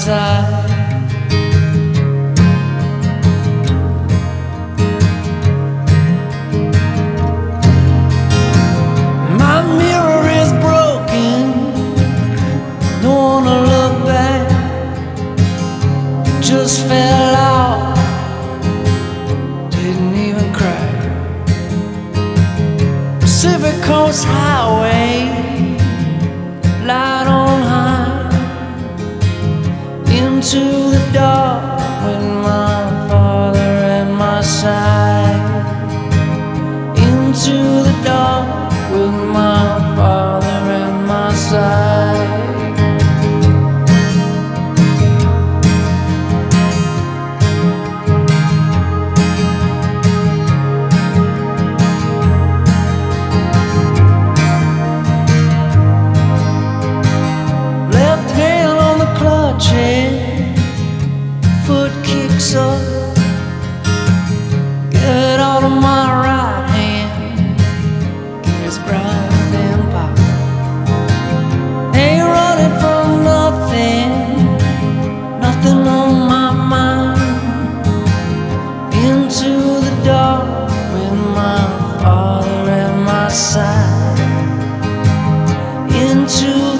side. My mirror is broken, don't wanna look back. Just fell off, didn't even crack. Pacific Coast Highway, light on high, into the dark with my father at my side. Into the dark with my father at my side. Left hand on the clutch, foot kicks up. Get out of my right hand, gets grind and pop. Ain't running from nothing, nothing on my mind. Into the dark with my father at my side. Into